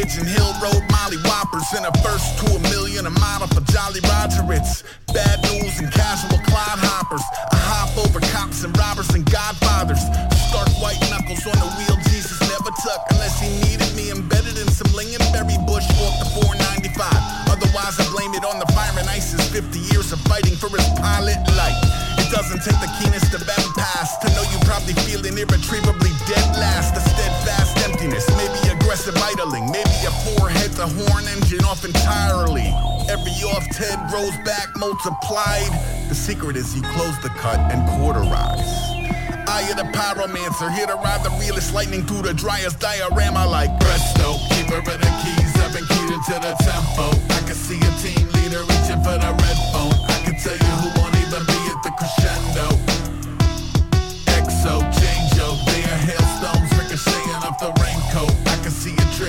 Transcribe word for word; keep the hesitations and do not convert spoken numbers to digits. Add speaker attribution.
Speaker 1: Pigeon Hill Road, Molly Whoppers, and a first to a million, a model for Jolly Roger. It's bad news and casual Clyde hoppers. I hop over cops and robbers and godfathers. Stark white knuckles on the wheel, Jesus never took, unless he needed me embedded in some lingonberry bush off the four ninety-five. Otherwise I blame it on the fire and ISIS, fifty years of fighting for his pilot light. It doesn't take the keenest of empaths to know you probably feeling irretrievably dead last. A steadfast emptiness, maybe aggressive idling, maybe a forehead to horn engine off entirely. Every off Ted grows back multiplied. The secret is you close the cut and cauterize. Eye of the pyromancer, here to ride the realest lightning through the driest diorama like presto.